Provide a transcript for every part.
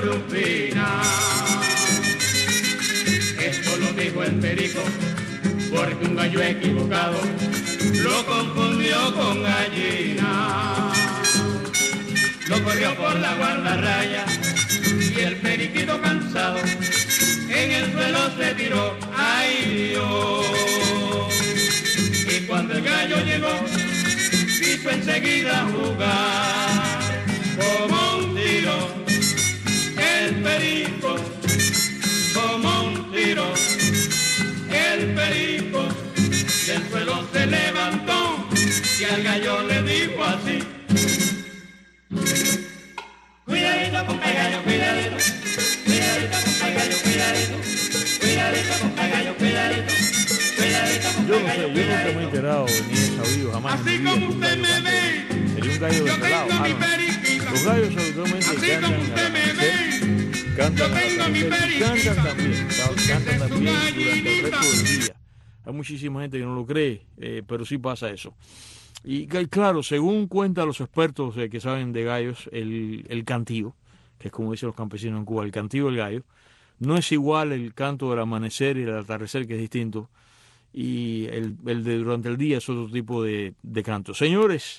Rufina. Esto lo dijo el perico, porque un gallo equivocado lo confundió con gallina. Lo corrió por la guardarraya y el periquito cansado en el suelo se tiró. ¡Ay Dios! Y cuando el gallo llegó, quiso enseguida jugar como un tiro. El perico, como un tiro, el perico del suelo se levantó y al gallo le dijo así: cuidadito con gallo, cuidadito, cuidadito con gallo, cuidadito, cuidadito con gallo, cuidadito, cuidadito con gallo, cuidadito. Yo nunca me he enterado ni he sabido jamás. Así como usted me ve, sería un gallo yo desvelado. tengo mi periquito. Los gallos habitualmente Así como usted me ve, cantan yo tengo mi periquito. cantan también durante el resto del día. Hay muchísima gente que no lo cree, pero sí pasa eso. Y claro, según cuentan los expertos que saben de gallos, el cantío, que es como dicen los campesinos en Cuba, el cantío del gallo, no es igual el canto del amanecer y el atardecer, que es distinto, y el de durante el día es otro tipo de canto. Señores,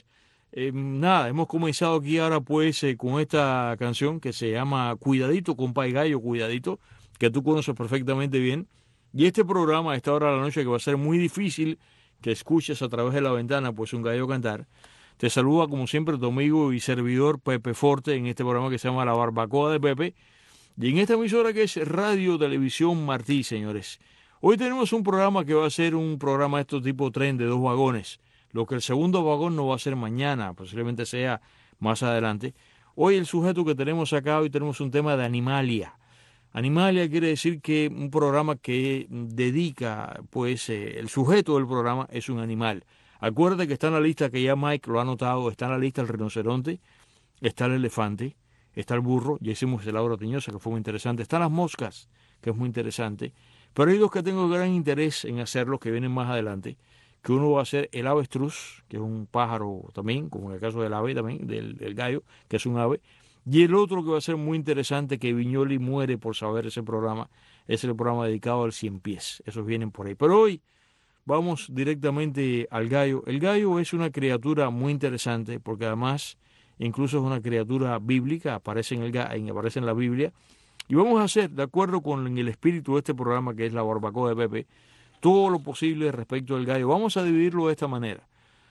nada, hemos comenzado aquí ahora pues con esta canción que se llama Cuidadito, compa y gallo, cuidadito, que tú conoces perfectamente bien. Y este programa a esta hora de la noche, que va a ser muy difícil que escuches a través de la ventana pues un gallo cantar, te saluda como siempre tu amigo y servidor Pepe Forte en este programa que se llama La Barbacoa de Pepe, y en esta emisora que es Radio Televisión Martí, señores. Hoy tenemos un programa que va a ser un programa de estos tipo tren de 2 vagones. Lo que el segundo vagón no va a ser mañana, posiblemente sea más adelante. Hoy el sujeto que tenemos acá, hoy tenemos un tema de animalia. Animalia quiere decir que un programa que dedica, pues el sujeto del programa es un animal. Acuérdate que está en la lista, que ya Mike lo ha notado, está en la lista el rinoceronte, está el elefante, está el burro, ya hicimos el águila tiñosa, que fue muy interesante, están las moscas, que es muy interesante, pero hay dos que tengo gran interés en hacerlos, que vienen más adelante, que uno va a ser el avestruz, que es un pájaro también, como en el caso del ave también, del gallo, que es un ave, y el otro que va a ser muy interesante, que Viñoli muere por saber ese programa, es el programa dedicado al cien pies, esos vienen por ahí. Pero hoy vamos directamente al gallo. El gallo es una criatura muy interesante, porque además incluso es una criatura bíblica, aparece en la Biblia, y vamos a hacer, de acuerdo con el espíritu de este programa, que es La Barbacoa de Pepe, todo lo posible respecto al gallo. Vamos a dividirlo de esta manera.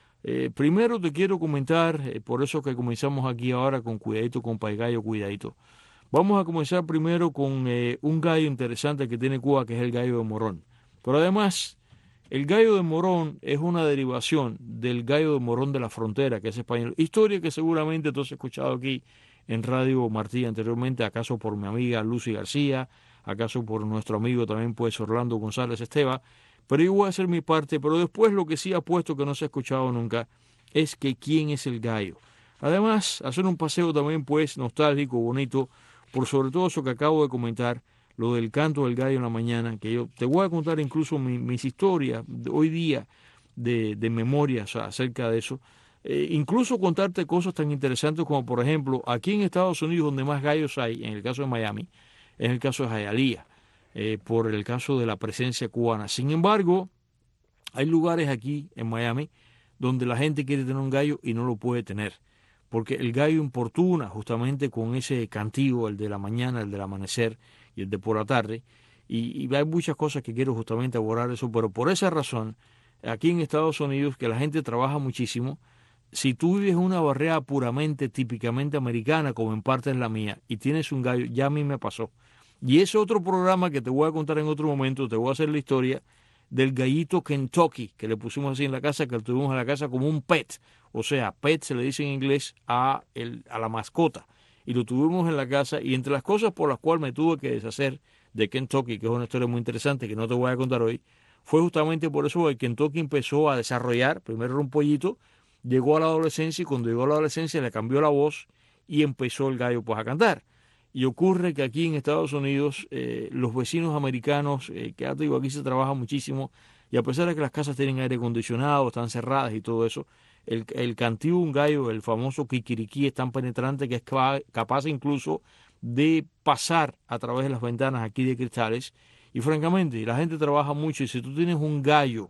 Primero te quiero comentar, por eso que comenzamos aquí ahora con Cuidadito, compa y gallo, cuidadito. Vamos a comenzar primero con un gallo interesante que tiene Cuba, que es el gallo de Morón. Pero además, el gallo de Morón es una derivación del gallo de Morón de la Frontera, que es español. Historia que seguramente tú has escuchado aquí en Radio Martí anteriormente, acaso por mi amiga Lucy García, acaso por nuestro amigo también pues Orlando González Esteva. Pero yo voy a hacer mi parte, pero después lo que sí apuesto que no se ha escuchado nunca es que quién es el gallo. Además, hacer un paseo también pues nostálgico, bonito, por sobre todo eso que acabo de comentar, lo del canto del gallo en la mañana, que yo te voy a contar incluso mis historias de hoy día de memorias acerca de eso. Incluso contarte cosas tan interesantes como, por ejemplo, aquí en Estados Unidos donde más gallos hay, en el caso de Miami, es el caso de Hialeah. Por el caso de la presencia cubana. Sin embargo, hay lugares aquí en Miami donde la gente quiere tener un gallo y no lo puede tener, porque el gallo importuna justamente con ese cantigo, el de la mañana, el del amanecer y el de por la tarde, y hay muchas cosas que quiero justamente abordar eso, pero por esa razón, aquí en Estados Unidos, que la gente trabaja muchísimo, si tú vives una barriada puramente, típicamente americana, como en parte es la mía, y tienes un gallo, ya a mí me pasó. Y ese otro programa que te voy a contar en otro momento, te voy a hacer la historia del gallito Kentucky, que le pusimos así en la casa, que lo tuvimos en la casa como un pet. O sea, pet se le dice en inglés a la mascota. Y lo tuvimos en la casa, y entre las cosas por las cuales me tuve que deshacer de Kentucky, que es una historia muy interesante que no te voy a contar hoy, fue justamente por eso que Kentucky empezó a desarrollar, primero era un pollito, llegó a la adolescencia, y cuando llegó a la adolescencia le cambió la voz y empezó el gallo pues a cantar. Y ocurre que aquí en Estados Unidos los vecinos americanos, que ya te digo, aquí se trabaja muchísimo, y a pesar de que las casas tienen aire acondicionado, están cerradas y todo eso, el cantío de un gallo, el famoso kikiriki, es tan penetrante que es capaz incluso de pasar a través de las ventanas aquí de cristales. Y francamente, la gente trabaja mucho y si tú tienes un gallo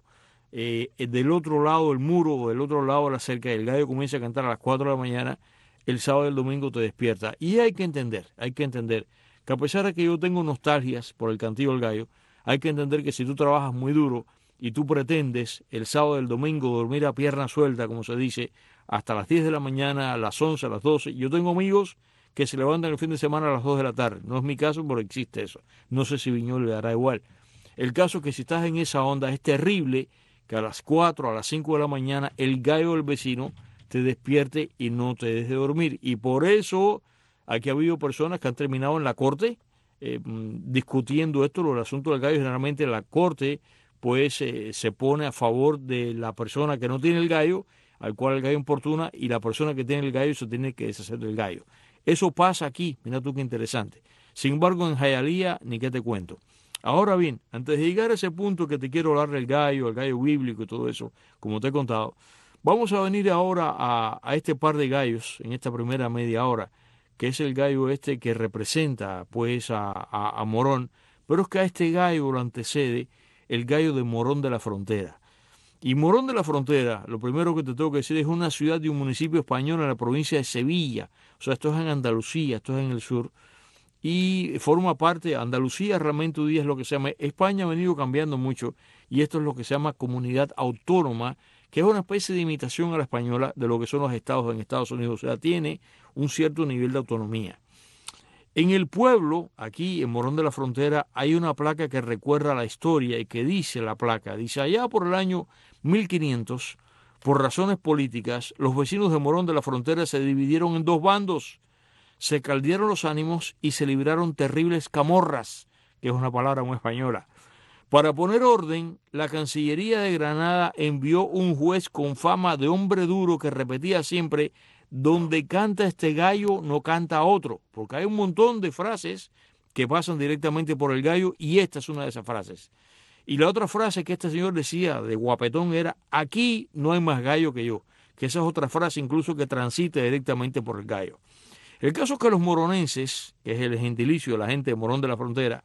del otro lado del muro o del otro lado de la cerca y el gallo comienza a cantar a las 4 de la mañana, el sábado y el domingo te despierta. Y hay que entender que a pesar de que yo tengo nostalgias por el cantillo del gallo, hay que entender que si tú trabajas muy duro y tú pretendes el sábado y el domingo dormir a pierna suelta, como se dice, hasta las 10 de la mañana, a las 11, a las 12, yo tengo amigos que se levantan el fin de semana a las 2 de la tarde. No es mi caso, pero existe eso. No sé si Viñol le dará igual. El caso es que si estás en esa onda, es terrible que a las 4, a las 5 de la mañana, el gallo del vecino te despierte y no te deje dormir. Y por eso aquí ha habido personas que han terminado en la corte discutiendo esto, el asunto del gallo. Generalmente la corte pues se pone a favor de la persona que no tiene el gallo, al cual el gallo importuna, y la persona que tiene el gallo se tiene que deshacer del gallo. Eso pasa aquí, mira tú qué interesante. Sin embargo, en Hialeah, ni qué te cuento. Ahora bien, antes de llegar a ese punto que te quiero hablar del gallo, el gallo bíblico y todo eso, como te he contado, vamos a venir ahora a este par de gallos en esta primera media hora, que es el gallo este que representa pues a Morón, pero es que a este gallo lo antecede el gallo de Morón de la Frontera. Y Morón de la Frontera, lo primero que te tengo que decir, es una ciudad de un municipio español en la provincia de Sevilla. O sea, esto es en Andalucía, esto es en el sur. Y forma parte, Andalucía realmente hoy día es lo que se llama, España ha venido cambiando mucho y esto es lo que se llama comunidad autónoma, que es una especie de imitación a la española de lo que son los estados en Estados Unidos. O sea, tiene un cierto nivel de autonomía. En el pueblo, aquí en Morón de la Frontera, hay una placa que recuerda la historia y que dice la placa, dice allá por el año 1500, por razones políticas, los vecinos de Morón de la Frontera se dividieron en dos bandos, se caldearon los ánimos y se libraron terribles camorras, que es una palabra muy española. Para poner orden, la Cancillería de Granada envió un juez con fama de hombre duro que repetía siempre: donde canta este gallo no canta otro, porque hay un montón de frases que pasan directamente por el gallo y esta es una de esas frases. Y la otra frase que este señor decía de guapetón era: aquí no hay más gallo que yo, que esa es otra frase incluso que transita directamente por el gallo. El caso es que los moronenses, que es el gentilicio de la gente de Morón de la Frontera,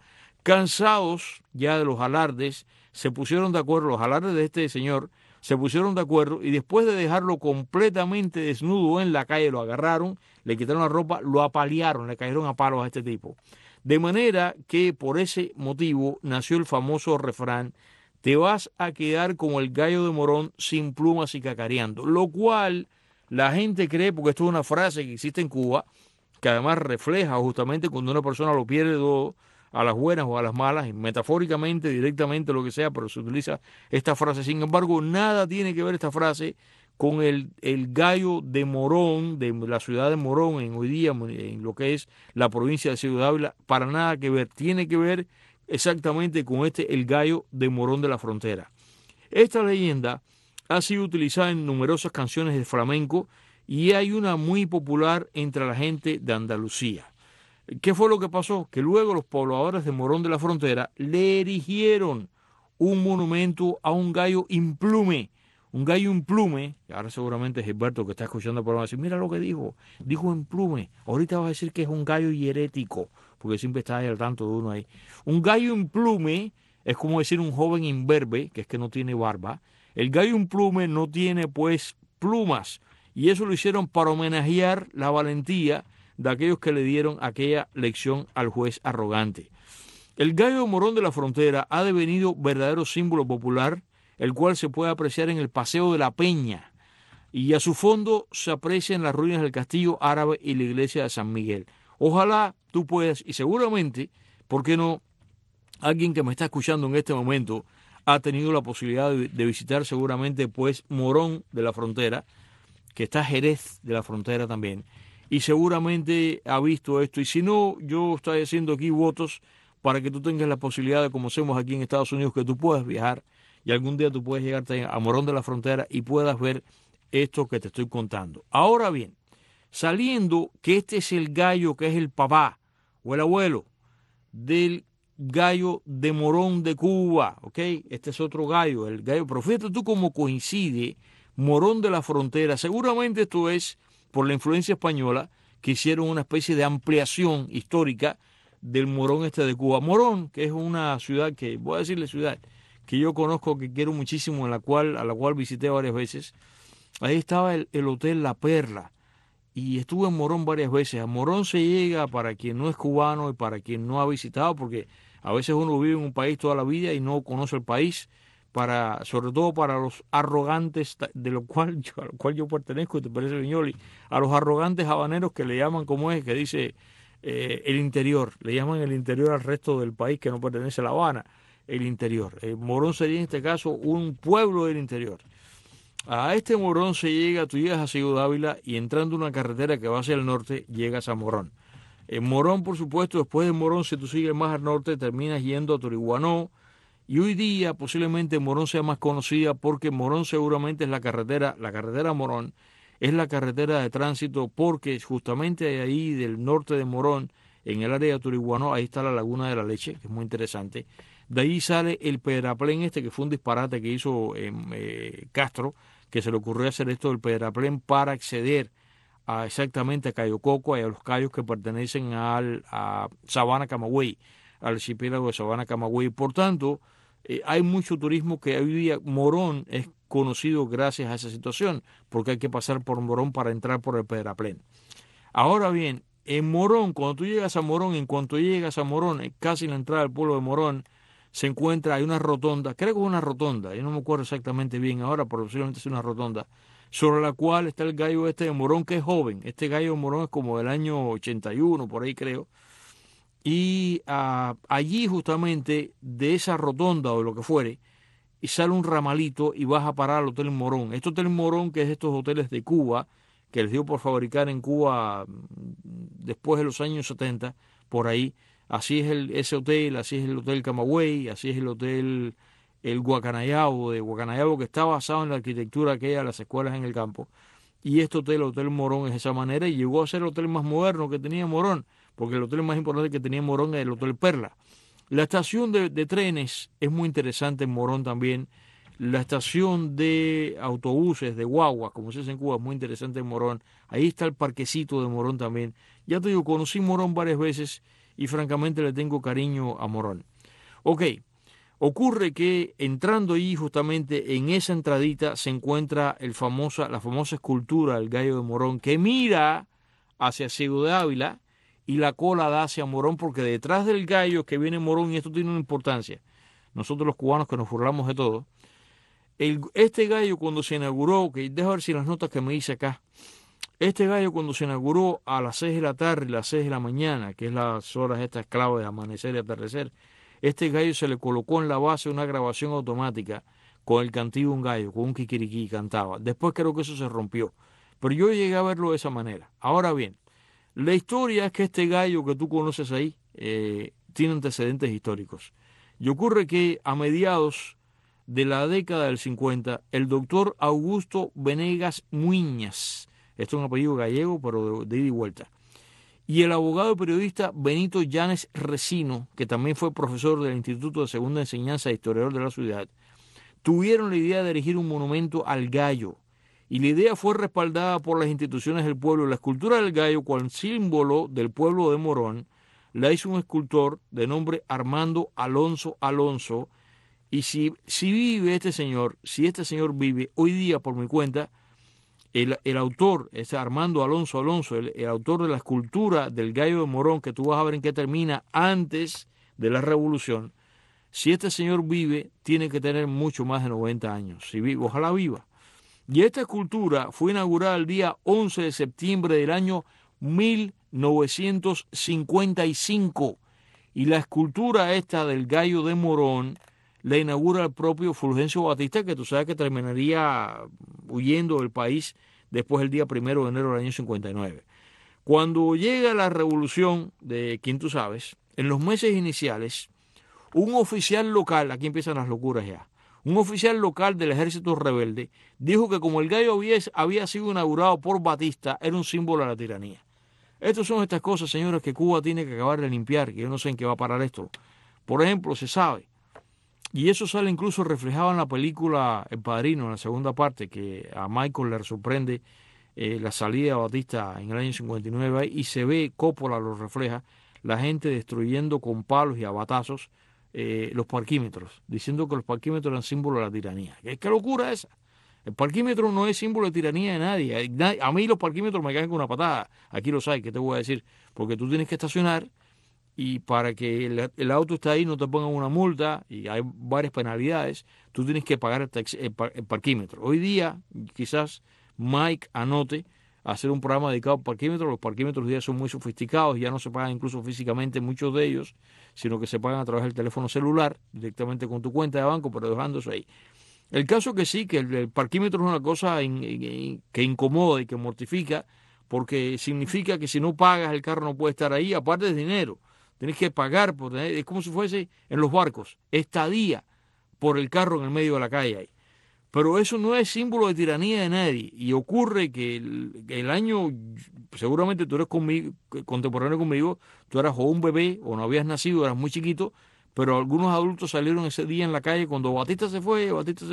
cansados ya de los alardes, se pusieron de acuerdo, los alardes de este señor, se pusieron de acuerdo y después de dejarlo completamente desnudo en la calle, lo agarraron, le quitaron la ropa, lo apalearon, le cayeron a palos a este tipo. De manera que por ese motivo nació el famoso refrán: te vas a quedar como el gallo de Morón sin plumas y cacareando. Lo cual la gente cree, porque esto es una frase que existe en Cuba, que además refleja justamente cuando una persona lo pierde todo, a las buenas o a las malas, y metafóricamente, directamente, lo que sea, pero se utiliza esta frase. Sin embargo, nada tiene que ver esta frase con el gallo de Morón, de la ciudad de Morón, hoy día en lo que es la provincia de Ciudad Ávila, para nada que ver. Tiene que ver exactamente con el gallo de Morón de la Frontera. Esta leyenda ha sido utilizada en numerosas canciones de flamenco y hay una muy popular entre la gente de Andalucía. ¿Qué fue lo que pasó? Que luego los pobladores de Morón de la Frontera le erigieron un monumento a un gallo implume. Un gallo implume, ahora seguramente Gilberto que está escuchando el programa va a decir: mira lo que dijo implume. Ahorita vas a decir que es un gallo hierético, porque siempre está ahí al tanto de uno ahí. Un gallo implume es como decir un joven imberbe, que es que no tiene barba. El gallo implume no tiene pues plumas, y eso lo hicieron para homenajear la valentía de aquellos que le dieron aquella lección al juez arrogante. El gallo de Morón de la Frontera ha devenido verdadero símbolo popular, el cual se puede apreciar en el Paseo de la Peña, y a su fondo se aprecian las ruinas del castillo árabe y la iglesia de San Miguel. Ojalá tú puedas, y seguramente, ¿por qué no? Alguien que me está escuchando en este momento ha tenido la posibilidad de visitar seguramente pues Morón de la Frontera, que está Jerez de la Frontera también, y seguramente ha visto esto. Y si no, yo estoy haciendo aquí votos para que tú tengas la posibilidad de, como hacemos aquí en Estados Unidos, que tú puedas viajar y algún día tú puedes llegar a Morón de la Frontera y puedas ver esto que te estoy contando. Ahora bien, saliendo que este es el gallo que es el papá o el abuelo del gallo de Morón de Cuba, ¿ok? Este es otro gallo, el gallo. Pero fíjate tú cómo coincide Morón de la Frontera. Seguramente esto es por la influencia española, que hicieron una especie de ampliación histórica del Morón de Cuba. Morón, que es una ciudad que, voy a decirle ciudad, que yo conozco, que quiero muchísimo, a la cual visité varias veces. Ahí estaba el Hotel La Perla, y estuve en Morón varias veces. A Morón se llega, para quien no es cubano y para quien no ha visitado, porque a veces uno vive en un país toda la vida y no conoce el país, sobre todo para los arrogantes, a lo cual yo pertenezco, y te parece, Viñoli, a los arrogantes habaneros que le llaman, como es, que dice el interior, le llaman el interior al resto del país que no pertenece a La Habana, el interior. Morón sería en este caso un pueblo del interior. A este Morón se llega, tú llegas a Ciudad Ávila y entrando una carretera que va hacia el norte, llegas a Morón. En Morón, por supuesto, después de Morón, si tú sigues más al norte, terminas yendo a Toriguanó, y hoy día posiblemente Morón sea más conocida porque Morón seguramente es la carretera Morón, es la carretera de tránsito, porque justamente ahí del norte de Morón, en el área de Toriguanó, ahí está la Laguna de la Leche, que es muy interesante. De ahí sale el pedraplén que fue un disparate que hizo Castro, que se le ocurrió hacer esto del pedraplén para acceder exactamente a Cayo Coco y a los cayos que pertenecen a Sabana Camagüey, al archipiélago de Sabana Camagüey. Por tanto, hay mucho turismo que hoy día Morón es conocido gracias a esa situación, porque hay que pasar por Morón para entrar por el pedraplén. Ahora bien, en Morón, cuando tú llegas a Morón, en cuanto llegas a Morón, casi en la entrada del pueblo de Morón, se encuentra, hay una rotonda, creo que es una rotonda, yo no me acuerdo exactamente bien ahora, pero posiblemente es una rotonda, sobre la cual está el gallo de Morón, que es joven. Este gallo de Morón es como del año 81, por ahí creo. Y allí justamente, de esa rotonda o lo que fuere, y sale un ramalito y vas a parar al Hotel Morón. Este Hotel Morón, que es estos hoteles de Cuba, que les dio por fabricar en Cuba después de los años 70, por ahí. Así es ese hotel, así es el Hotel Camagüey, así es el Hotel Guacanayabo, que está basado en la arquitectura aquella de las escuelas en el campo. Y este hotel, el Hotel Morón, es de esa manera, y llegó a ser el hotel más moderno que tenía Morón, porque el hotel más importante que tenía Morón es el Hotel Perla. La estación de trenes es muy interesante en Morón también. La estación de autobuses, de guaguas, como se dice en Cuba, es muy interesante en Morón. Ahí está el parquecito de Morón también. Ya te digo, conocí Morón varias veces y francamente le tengo cariño a Morón. Ok, ocurre que entrando ahí justamente en esa entradita se encuentra la famosa escultura del gallo de Morón, que mira hacia Ciudad Ávila y la cola da hacia Morón, porque detrás del gallo que viene Morón, y esto tiene una importancia, nosotros los cubanos que nos burlamos de todo, este gallo cuando se inauguró, que deja ver si las notas que me hice acá, este gallo cuando se inauguró a las 6 de la tarde y las 6 de la mañana, que es las horas estas clave de amanecer y atardecer, este gallo se le colocó en la base una grabación automática con el cantillo de un gallo, con un kikiriquí, cantaba. Después creo que eso se rompió, pero yo llegué a verlo de esa manera. Ahora bien, la historia es que este gallo que tú conoces ahí tiene antecedentes históricos. Y ocurre que a mediados de la década del 50, el doctor Augusto Venegas Muiñas, esto es un apellido gallego, pero de ida y vuelta, y el abogado y periodista Benito Llanes Resino, que también fue profesor del Instituto de Segunda Enseñanza e historiador de la ciudad, tuvieron la idea de erigir un monumento al gallo, y la idea fue respaldada por las instituciones del pueblo. La escultura del gallo, cual símbolo del pueblo de Morón, la hizo un escultor de nombre Armando Alonso Alonso, y si este señor vive hoy día por mi cuenta, el autor, ese Armando Alonso Alonso, el autor de la escultura del gallo de Morón, que tú vas a ver en qué termina antes de la revolución, si este señor vive, tiene que tener mucho más de 90 años. Si vive, ojalá viva. Y esta escultura fue inaugurada el día 11 de septiembre del año 1955. Y la escultura esta del gallo de Morón la inaugura el propio Fulgencio Batista, que tú sabes que terminaría huyendo del país después del día 1 de enero del año 59. Cuando llega la revolución de quien tú sabes, en los meses iniciales, un oficial local, aquí empiezan las locuras ya, un oficial local del ejército rebelde dijo que como el gallo había sido inaugurado por Batista, era un símbolo de la tiranía. Estas son estas cosas, señores, que Cuba tiene que acabar de limpiar, que yo no sé en qué va a parar esto. Por ejemplo, se sabe, y eso sale incluso reflejado en la película El Padrino, en la segunda parte, que a Michael le sorprende la salida de Batista en el año 59 y se ve, Coppola lo refleja, la gente destruyendo con palos y a batazos los parquímetros, diciendo que los parquímetros eran símbolo de la tiranía. ¿Qué locura esa? El parquímetro no es símbolo de tiranía de nadie. A mí los parquímetros me caen con una patada. Aquí lo sabes, ¿qué te voy a decir? Porque tú tienes que estacionar y para que el auto esté ahí no te pongan una multa y hay varias penalidades, tú tienes que pagar el parquímetro. Hoy día, quizás Mike anote hacer un programa dedicado al parquímetro. Los parquímetros hoy día son muy sofisticados, ya no se pagan incluso físicamente muchos de ellos, sino que se pagan a través del teléfono celular, directamente con tu cuenta de banco, pero dejándose ahí. El caso que sí, que el parquímetro es una cosa que incomoda y que mortifica, porque significa que si no pagas el carro no puede estar ahí, aparte de dinero. Tienes que pagar, es como si fuese en los barcos, estadía por el carro en el medio de la calle ahí. Pero eso no es símbolo de tiranía de nadie. Y ocurre que el año, seguramente tú eres contemporáneo conmigo, tú eras o un bebé o no habías nacido, eras muy chiquito, pero algunos adultos salieron ese día en la calle cuando Batista se fue,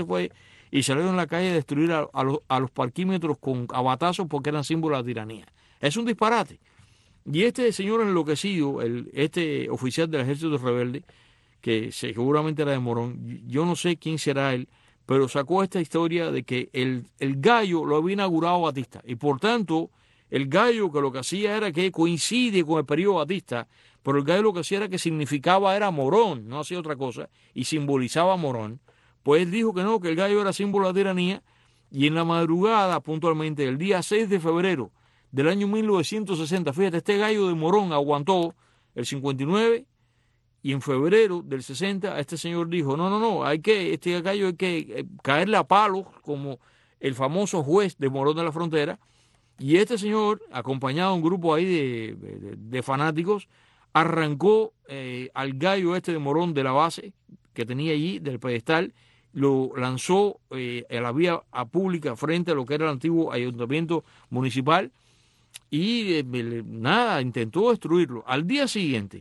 y salieron en la calle a destruir a los parquímetros a batazos porque eran símbolo de la tiranía. Es un disparate. Y este señor enloquecido, este oficial del ejército rebelde, que seguramente era de Morón, yo no sé quién será él, pero sacó esta historia de que el gallo lo había inaugurado Batista. Y por tanto, el gallo que lo que hacía era que coincide con el periodo Batista, pero el gallo lo que hacía era que significaba era Morón, no hacía otra cosa, y simbolizaba Morón. Pues él dijo que no, que el gallo era símbolo de la tiranía, y en la madrugada, puntualmente, el día 6 de febrero del año 1960, fíjate, este gallo de Morón aguantó el 59, y en febrero del 60 este señor dijo, no, este gallo hay que caerle a palos como el famoso juez de Morón de la Frontera, y este señor, acompañado de un grupo ahí de fanáticos, arrancó al gallo este de Morón de la base que tenía allí, del pedestal, lo lanzó a la vía pública frente a lo que era el antiguo ayuntamiento municipal y nada, intentó destruirlo. Al día siguiente,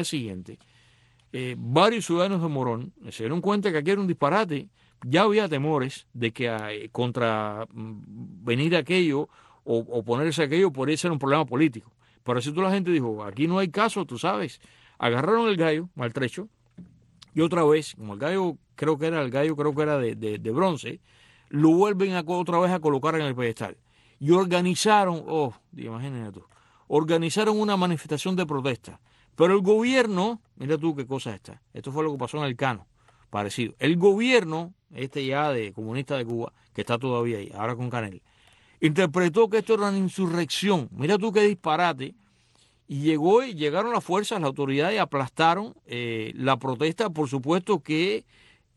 varios ciudadanos de Morón se dieron cuenta que aquí era un disparate. Ya había temores de que contra venir aquello o oponerse a aquello podría ser un problema político. Pero así toda la gente dijo, aquí no hay caso, tú sabes. Agarraron el gallo maltrecho y otra vez, como el gallo creo que era de bronce, lo vuelven otra vez a colocar en el pedestal. Y organizaron, imagínate tú, organizaron una manifestación de protesta. Pero el gobierno, mira tú qué cosa está. Esto fue lo que pasó en el Cano, parecido. El gobierno, ya de comunista de Cuba, que está todavía ahí, ahora con Canel, interpretó que esto era una insurrección. Mira tú qué disparate. Y llegaron las fuerzas, las autoridades y aplastaron la protesta. Por supuesto que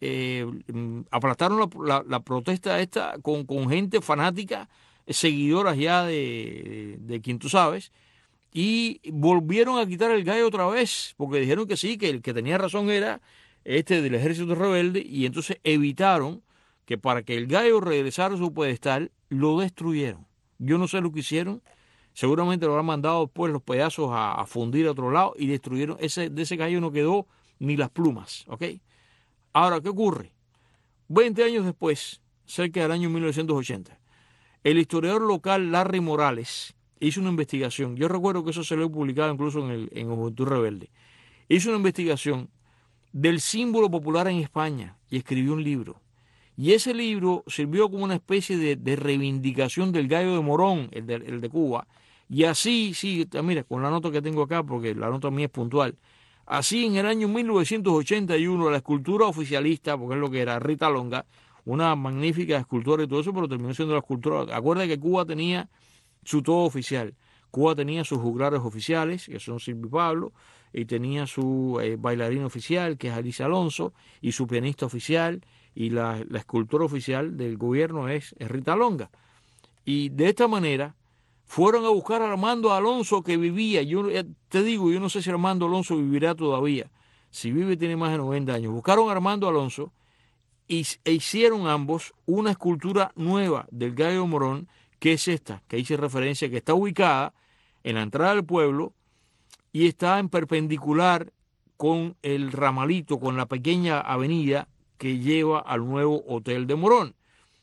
aplastaron la protesta esta con gente fanática, seguidoras ya de quien tú sabes, y volvieron a quitar el gallo otra vez, porque dijeron que sí, que el que tenía razón era este del ejército rebelde, y entonces evitaron que para que el gallo regresara a su pedestal, lo destruyeron. Yo no sé lo que hicieron, seguramente lo habrán mandado después los pedazos a fundir a otro lado y destruyeron, de ese gallo no quedó ni las plumas, ¿ok? Ahora, ¿qué ocurre? 20 años después, cerca del año 1980, el historiador local Larry Morales hizo una investigación. Yo recuerdo que eso se lo he publicado incluso en Juventud Rebelde. Hizo una investigación del símbolo popular en España y escribió un libro. Y ese libro sirvió como una especie de reivindicación del gallo de Morón, el de Cuba. Y así, sí, mira, con la nota que tengo acá, porque la nota mía es puntual. Así, en el año 1981, la escultura oficialista, porque es lo que era, Rita Longa, una magnífica escultora y todo eso, pero terminó siendo la escultura. Acuérdate que Cuba tenía su todo oficial. Cuba tenía sus juglares oficiales, que son Silvio y Pablo, y tenía su bailarín oficial, que es Alicia Alonso, y su pianista oficial, y la escultora oficial del gobierno es Rita Longa. Y de esta manera fueron a buscar a Armando Alonso, que vivía. Yo te digo, yo no sé si Armando Alonso vivirá todavía. Si vive tiene más de 90 años. Buscaron a Armando Alonso e hicieron ambos una escultura nueva del gallo de Morón, que es esta, que hice referencia, que está ubicada en la entrada del pueblo y está en perpendicular con el ramalito, con la pequeña avenida que lleva al nuevo Hotel de Morón.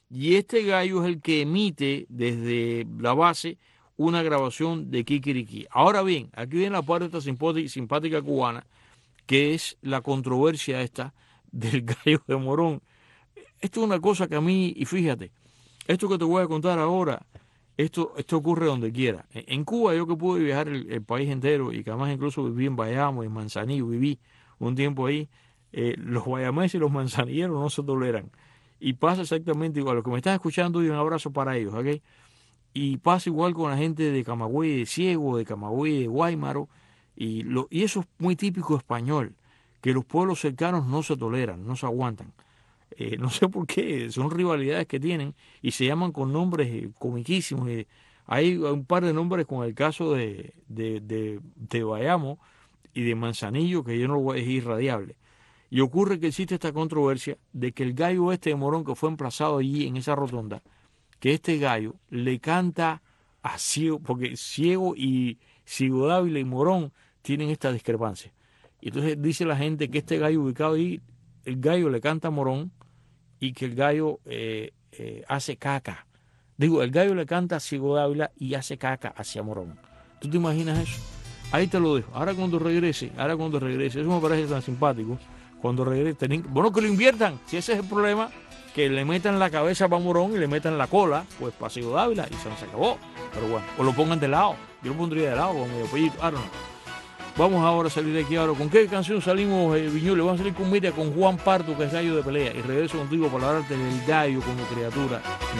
y este gallo es el que emite desde la base una grabación de Kikiriki. Ahora bien, aquí viene la parte de esta simpática cubana, que es la controversia esta del gallo de Morón. Esto es una cosa que a mí, y fíjate, esto que te voy a contar ahora, esto ocurre donde quiera. En Cuba, yo que pude viajar el país entero, y que además incluso viví en Bayamo, en Manzanillo, viví un tiempo ahí, los guayameses y los manzanilleros no se toleran. Y pasa exactamente igual. Los que me están escuchando, y un abrazo para ellos, ¿ok? Y pasa igual con la gente de Camagüey de Ciego, de Camagüey de Guaymaro, y eso es muy típico español, que los pueblos cercanos no se toleran, no se aguantan. No sé por qué, son rivalidades que tienen y se llaman con nombres comiquísimos. Hay un par de nombres con el caso de Bayamo y de Manzanillo, que yo no lo voy a decir irradiable. Y ocurre que existe esta controversia de que el gallo este de Morón, que fue emplazado allí en esa rotonda, que este gallo le canta a Ciego, porque Ciego y Ciego Dávila y Morón tienen esta discrepancia. Y entonces dice la gente que este gallo ubicado ahí, el gallo le canta a Morón y que el gallo hace caca. Digo, el gallo le canta a Ciego Dávila y hace caca hacia Morón. ¿Tú te imaginas eso? Ahí te lo dejo. Ahora cuando regrese, eso me parece tan simpático. Cuando regrese, bueno, que lo inviertan, si ese es el problema, que le metan la cabeza para Morón y le metan la cola, pues para Ciego Dávila y se nos acabó. Pero bueno, o lo pongan de lado. Yo lo pondría de lado con medio pollito. I don't know. Vamos ahora a salir de aquí ahora. ¿Con qué canción salimos, Viñuele? Vamos a salir con Juan Pardo, que es gallo de pelea. Y regreso contigo para hablarte del gallo como criatura.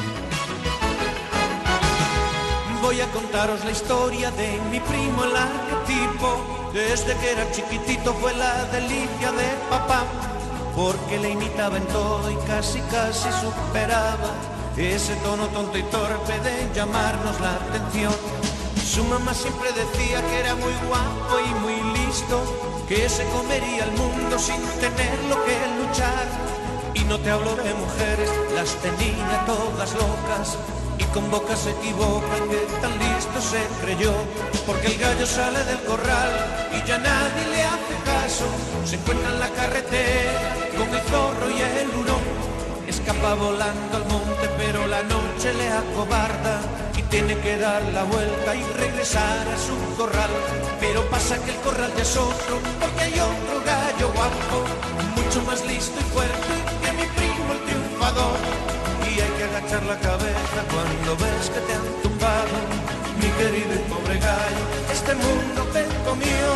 Voy a contaros la historia de mi primo, el arquetipo. Desde que era chiquitito fue la delicia de papá, porque le imitaba en todo y casi superaba ese tono tonto y torpe de llamarnos la atención. Su mamá siempre decía que era muy guapo y muy listo, que se comería el mundo sin tener lo que luchar. Y no te hablo de mujeres, las tenía todas locas, y con boca se equivoca, que tan listo se creyó. Porque el gallo sale del corral y ya nadie le hace caso, se encuentra en la carretera con el zorro y el hurón. Escapa volando al monte pero la noche le acobarda, y tiene que dar la vuelta y regresar a su corral. Pero pasa que el corral ya es otro, porque hay otro gallo guapo, mucho más listo y fuerte que mi primo el triunfador. Y hay que agachar la cabeza cuando ves que te han tumbado, mi querido y pobre gallo, este mundo te comió.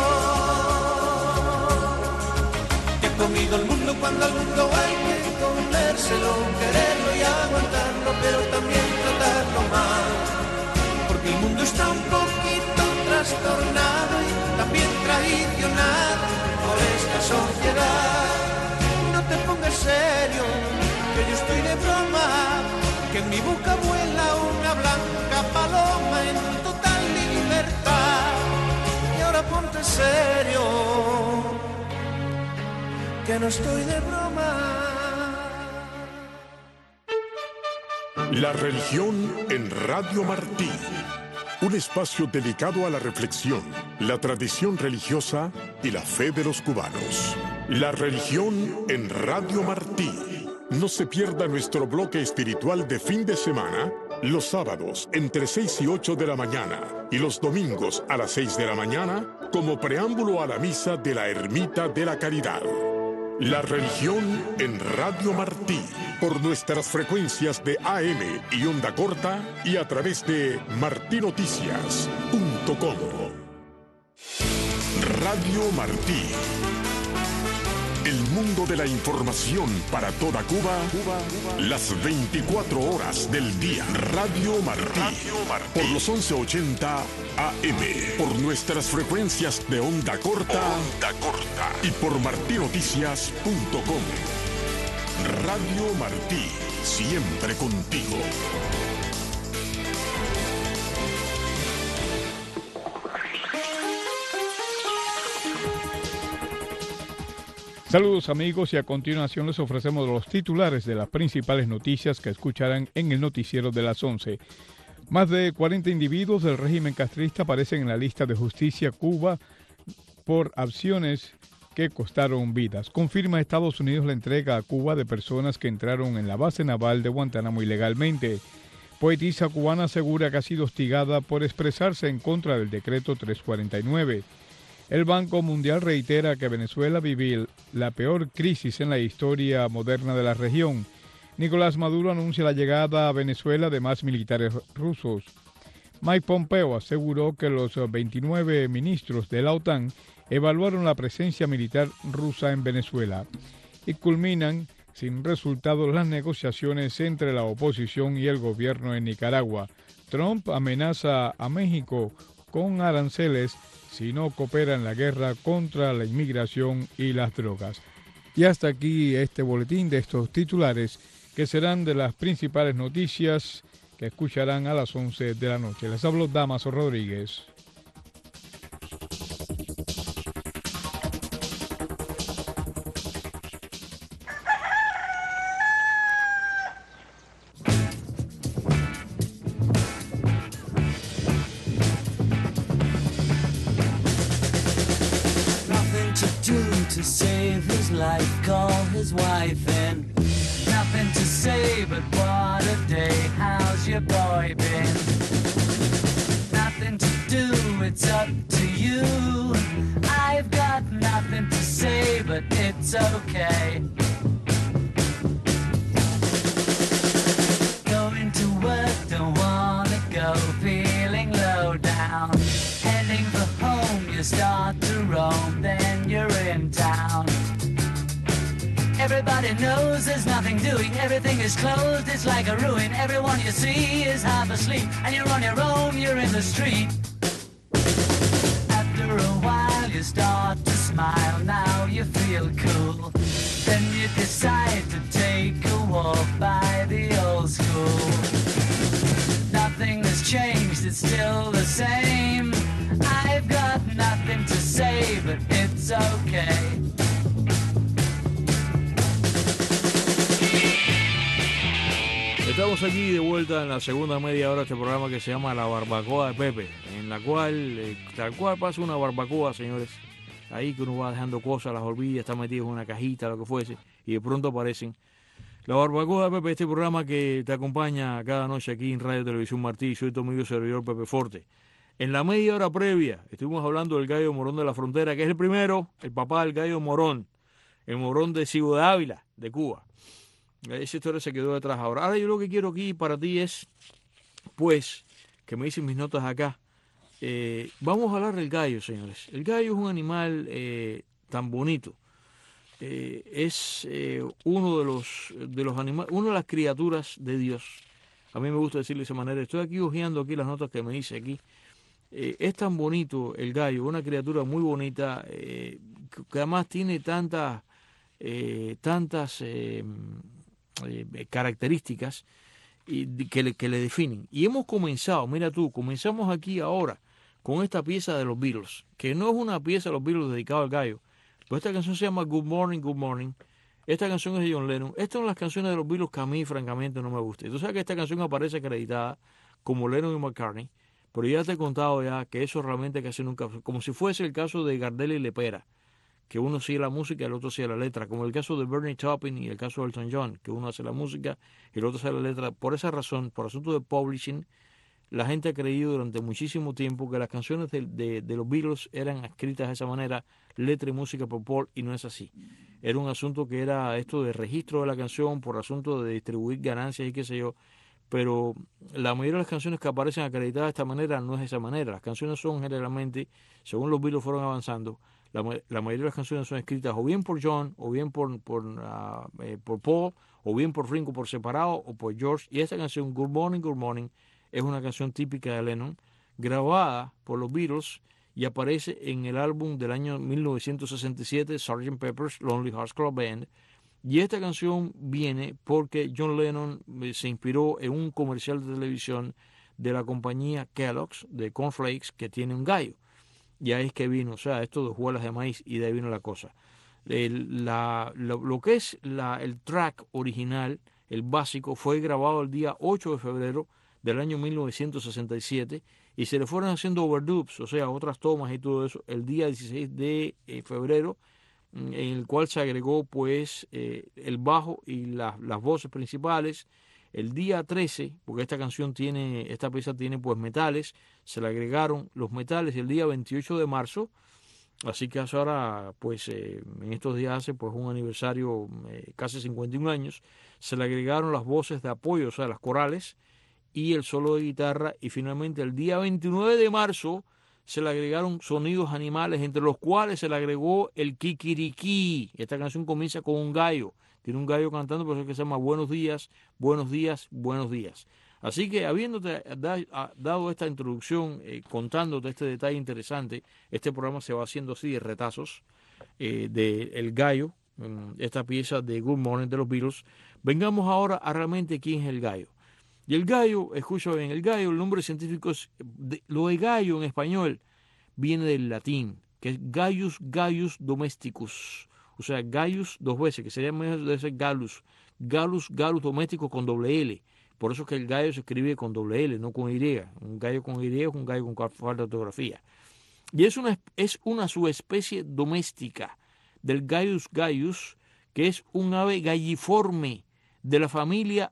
Te ha comido el mundo cuando al mundo hay que comérselo, quererlo y aguantarlo, pero también tratarlo mal. Porque el mundo está un poquito trastornado y también traicionado por esta sociedad. No te pongas serio, que yo estoy de broma, que en mi boca vuela una blanca paloma en total libertad. Y ahora ponte serio, que no estoy de broma. La religión en Radio Martí. Un espacio dedicado a la reflexión, la tradición religiosa y la fe de los cubanos. La religión en Radio Martí. No se pierda nuestro bloque espiritual de fin de semana, los sábados entre 6 y 8 de la mañana y los domingos a las 6 de la mañana, como preámbulo a la misa de la Ermita de la Caridad. La religión en Radio Martí, por nuestras frecuencias de AM y onda corta y a través de martinoticias.com. Radio Martí. El mundo de la información para toda Cuba, las 24 horas del día. Radio Martí, por los 1180 AM, por nuestras frecuencias de onda corta y por martinoticias.com. Radio Martí, siempre contigo. Saludos amigos, y a continuación les ofrecemos los titulares de las principales noticias que escucharán en el noticiero de las 11. Más de 40 individuos del régimen castrista aparecen en la lista de Justicia Cuba por acciones que costaron vidas. Confirma Estados Unidos la entrega a Cuba de personas que entraron en la base naval de Guantánamo ilegalmente. Poetisa cubana asegura que ha sido hostigada por expresarse en contra del decreto 349. El Banco Mundial reitera que Venezuela vive la peor crisis en la historia moderna de la región. Nicolás Maduro anuncia la llegada a Venezuela de más militares rusos. Mike Pompeo aseguró que los 29 ministros de la OTAN evaluaron la presencia militar rusa en Venezuela y culminan sin resultados las negociaciones entre la oposición y el gobierno en Nicaragua. Trump amenaza a México con aranceles si no coopera en la guerra contra la inmigración y las drogas. Y hasta aquí este boletín de estos titulares que serán de las principales noticias que escucharán a las 11 de la noche. Les hablo Damaso Rodríguez. To save his life, call his wife in. Nothing to say, but what a day, how's your boy been? Nothing to do, it's up to you. I've got nothing to say, but it's okay. Going to work, don't wanna go, feeling low down. Heading for home, you start to roam, then you're in town. Everybody knows there's nothing doing, everything is closed, it's like a ruin. Everyone you see is half asleep, and you're on your own, you're in the street. After a while you start to smile, now you feel cool. Then you decide to take a walk by the old school. Nothing has changed, it's still the same. I've got nothing to say, but it's okay. Estamos aquí de vuelta en la segunda media hora de este programa que se llama La Barbacoa de Pepe, en la cual, tal cual pasa una barbacoa, señores, ahí que uno va dejando cosas, las olvidas, está metido en una cajita, lo que fuese, y de pronto aparecen. La Barbacoa de Pepe, este programa que te acompaña cada noche aquí en Radio Televisión Martí, soy tu amigo servidor Pepe Forte. En la media hora previa estuvimos hablando del gallo morón de la frontera, que es el primero, el papá del gallo morón, el morón de Ciego de Ávila, de Cuba. Esa historia se quedó detrás ahora. Ahora yo lo que quiero aquí para ti es, pues, que me dicen mis notas acá, vamos a hablar del gallo, señores. El gallo es un animal tan bonito. Es uno de los animales, una de las criaturas de Dios. A mí me gusta decirlo de esa manera. Estoy aquí hojeando aquí las notas que me dice aquí. Es tan bonito el gallo, una criatura muy bonita, que además tiene tantas características que le definen. Y hemos comenzado, mira tú, comenzamos aquí ahora con esta pieza de los Beatles, que no es una pieza de los Beatles dedicada al gallo, pero esta canción se llama Good Morning, Good Morning. Esta canción es de John Lennon. Esta es una de las canciones de los Beatles que a mí francamente no me gusta. Tú sabes que esta canción aparece acreditada como Lennon y McCartney, pero ya te he contado ya que eso realmente casi nunca, como si fuese el caso de Gardel y Lepera, que uno sigue la música y el otro sigue la letra, como el caso de Bernie Taupin y el caso de Elton John, que uno hace la música y el otro hace la letra. Por esa razón, por asunto de publishing, la gente ha creído durante muchísimo tiempo que las canciones de los Beatles eran escritas de esa manera, letra y música por Paul, y no es así. Era un asunto que era esto de registro de la canción, por asunto de distribuir ganancias y qué sé yo, pero la mayoría de las canciones que aparecen acreditadas de esta manera no es de esa manera. Las canciones son generalmente, según los Beatles fueron avanzando, la mayoría de las canciones son escritas o bien por John, o bien por Paul, o bien por Ringo por separado, o por George. Y esta canción, Good Morning, Good Morning, es una canción típica de Lennon, grabada por los Beatles y aparece en el álbum del año 1967, Sgt. Pepper's Lonely Hearts Club Band. Y esta canción viene porque John Lennon se inspiró en un comercial de televisión de la compañía Kellogg's, de cornflakes, que tiene un gallo. Y ahí es que vino, o sea, esto de hojuelas de maíz, y de ahí vino la cosa. Lo que es el track original, el básico, fue grabado el día 8 de febrero del año 1967 y se le fueron haciendo overdubs, o sea, otras tomas y todo eso, el día 16 de febrero en el cual se agregó pues el bajo y las voces principales. El día 13, porque esta pieza tiene pues metales, se le agregaron los metales el día 28 de marzo, así que hace ahora pues en estos días hace pues un aniversario, casi 51 años, se le agregaron las voces de apoyo, o sea, las corales y el solo de guitarra, y finalmente el día 29 de marzo se le agregaron sonidos animales, entre los cuales se le agregó el kikiriki. Esta canción comienza con un gallo, tiene un gallo cantando, por eso es que se llama Buenos días, buenos días, buenos días. Así que habiéndote dado esta introducción, contándote este detalle interesante, este programa se va haciendo así de retazos de El Gallo, esta pieza de Good Morning de los Beatles. Vengamos ahora a realmente quién es el gallo. Y el gallo, escucha bien, el gallo, el nombre científico es, lo de gallo en español viene del latín, que es Gallus domesticus. O sea, Gallus dos veces, que sería mejor de ser Gallus. Gallus domesticus con doble L. Por eso es que el gallo se escribe con doble L, no con Y. Un gallo con Y es un gallo con falta de ortografía. Y es una subespecie doméstica del Gallus, que es un ave galliforme de la familia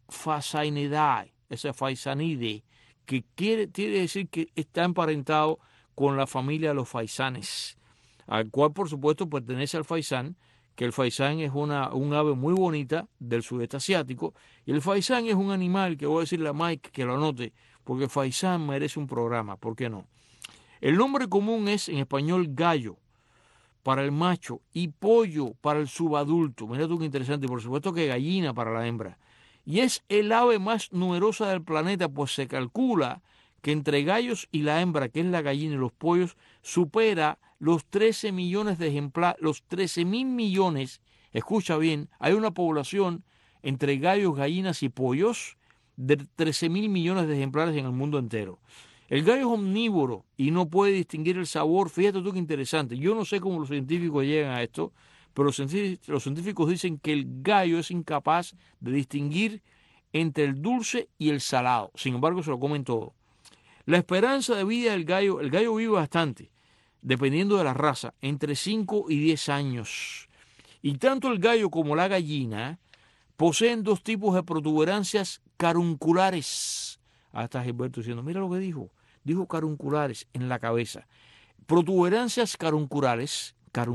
Phasanidae, esa Phasanidae, que quiere decir que está emparentado con la familia de los faisanes, al cual por supuesto pertenece al faisán, que el faisán es un ave muy bonita del sudeste asiático, y el faisán es un animal que voy a decirle a Mike que lo anote, porque el faisán merece un programa, ¿por qué no? El nombre común es en español gallo para el macho y pollo para el subadulto. Mira tú qué interesante, y por supuesto que gallina para la hembra. Y es el ave más numerosa del planeta, pues se calcula que entre gallos y la hembra, que es la gallina y los pollos, supera los 13 millones de ejemplares, los 13.000 millones, escucha bien, hay una población entre gallos, gallinas y pollos de 13.000 millones de ejemplares en el mundo entero. El gallo es omnívoro y no puede distinguir el sabor. Fíjate tú qué interesante. Yo no sé cómo los científicos llegan a esto, pero los científicos dicen que el gallo es incapaz de distinguir entre el dulce y el salado. Sin embargo, se lo comen todo. La esperanza de vida del gallo, el gallo vive bastante, dependiendo de la raza, entre 5 y 10 años. Y tanto el gallo como la gallina poseen dos tipos de protuberancias carunculares. Hasta Gilberto diciendo, mira lo que dijo. Dijo carunculares en la cabeza. Protuberancias carunculares,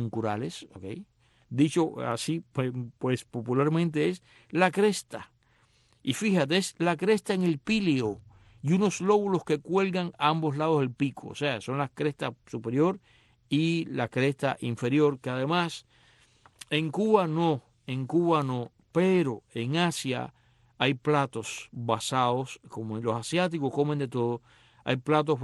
¿ok? Dicho así, pues popularmente es la cresta. Y fíjate, es la cresta en el píleo y unos lóbulos que cuelgan a ambos lados del pico. O sea, son la cresta superior y la cresta inferior, que además en Cuba no, pero en Asia hay platos basados, como los asiáticos comen de todo, hay platos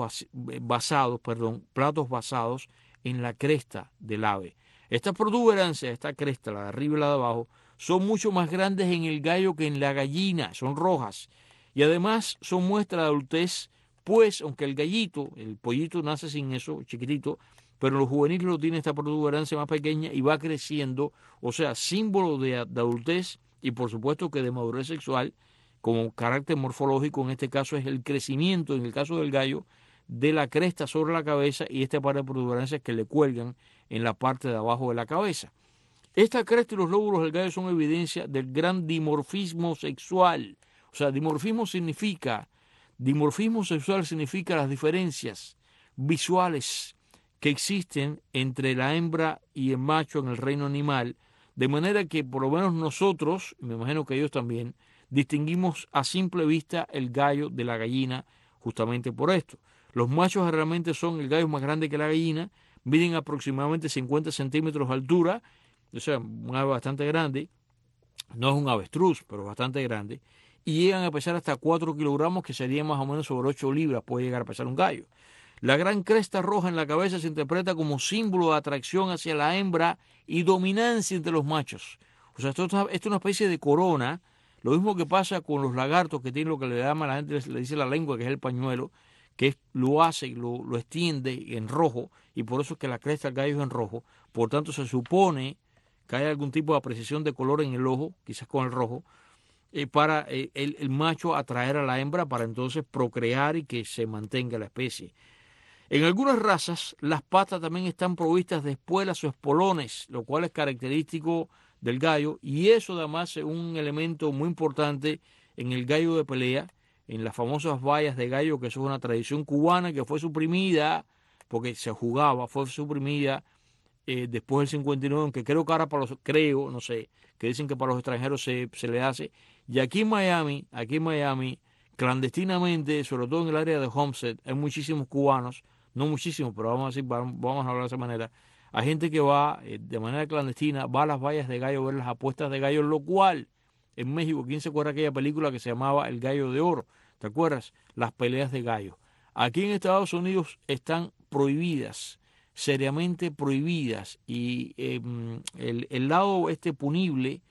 basados en la cresta del ave. Estas protuberancias, esta cresta, la de arriba y la de abajo, son mucho más grandes en el gallo que en la gallina, son rojas. Y además son muestra de adultez, pues aunque el gallito, el pollito nace sin eso, chiquitito, pero los juveniles lo tienen esta protuberancia más pequeña y va creciendo, o sea, símbolo de adultez y por supuesto que de madurez sexual, como carácter morfológico, en este caso es el crecimiento, en el caso del gallo, de la cresta sobre la cabeza y este par de protuberancias que le cuelgan en la parte de abajo de la cabeza. Esta cresta y los lóbulos del gallo son evidencia del gran dimorfismo sexual. O sea, dimorfismo sexual significa las diferencias visuales que existen entre la hembra y el macho en el reino animal, de manera que por lo menos nosotros, me imagino que ellos también, distinguimos a simple vista el gallo de la gallina justamente por esto. Los machos realmente son el gallo más grande que la gallina, miden aproximadamente 50 centímetros de altura, o sea, un ave bastante grande, no es un avestruz, pero bastante grande, y llegan a pesar hasta 4 kilogramos, que serían más o menos sobre 8 libras, puede llegar a pesar un gallo. La gran cresta roja en la cabeza se interpreta como símbolo de atracción hacia la hembra y dominancia entre los machos. O sea, esto es una especie de corona, lo mismo que pasa con los lagartos, que tienen lo que le llama, la gente le dice la lengua, que es el pañuelo, que lo hace y lo extiende en rojo, y por eso es que la cresta del gallo es en rojo. Por tanto, se supone que hay algún tipo de apreciación de color en el ojo, quizás con el rojo, para el macho atraer a la hembra para entonces procrear y que se mantenga la especie. En algunas razas, las patas también están provistas de espuelas o espolones, lo cual es característico del gallo, y eso además es un elemento muy importante en el gallo de pelea, en las famosas vallas de gallo, que eso es una tradición cubana que fue suprimida, porque se jugaba, fue suprimida después del 59, aunque creo que ahora no sé, que dicen que para los extranjeros se le hace. Y aquí en Miami, clandestinamente, sobre todo en el área de Homestead, hay muchísimos cubanos, no muchísimos, pero vamos a hablar de esa manera. Hay gente que va de manera clandestina, va a las vallas de gallo a ver las apuestas de gallo, lo cual en México, ¿quién se acuerda de aquella película que se llamaba El Gallo de Oro? ¿Te acuerdas? Las peleas de gallo. Aquí en Estados Unidos están prohibidas, seriamente prohibidas, y el lado punible,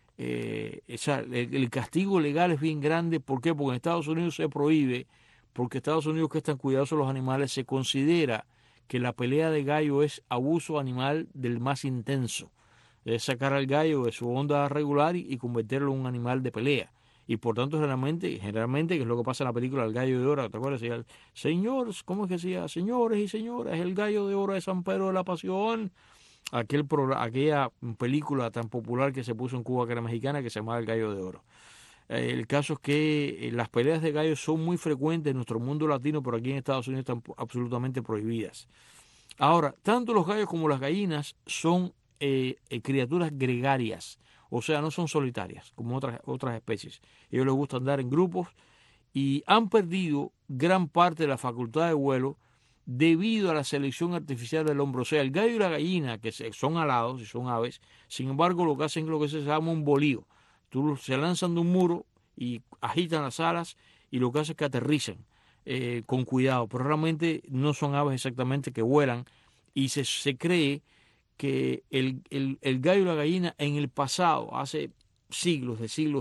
el castigo legal es bien grande. ¿Por qué? Porque en Estados Unidos se prohíbe, porque Estados Unidos, que es tan cuidadoso de los animales, se considera que la pelea de gallo es abuso animal del más intenso. Es sacar al gallo de su onda regular y convertirlo en un animal de pelea. Y por tanto, generalmente, que es lo que pasa en la película El Gallo de Oro, ¿te acuerdas? Señores, ¿cómo es que decía? Señores y señoras, el Gallo de Oro de San Pedro de la Pasión. Aquella película tan popular que se puso en Cuba, que era mexicana, que se llamaba El Gallo de Oro. El caso es que las peleas de gallos son muy frecuentes en nuestro mundo latino, pero aquí en Estados Unidos están absolutamente prohibidas. Ahora, tanto los gallos como las gallinas son criaturas gregarias, o sea, no son solitarias como otras especies. Ellos les gusta andar en grupos y han perdido gran parte de la facultad de vuelo debido a la selección artificial del hombre. O sea, el gallo y la gallina, que son alados y son aves, sin embargo, lo que hacen es lo que se llama un bolío. Se lanzan de un muro y agitan las alas, y lo que hacen es que aterrizan con cuidado, pero realmente no son aves exactamente que vuelan, y se cree que el gallo y la gallina en el pasado, hace siglos,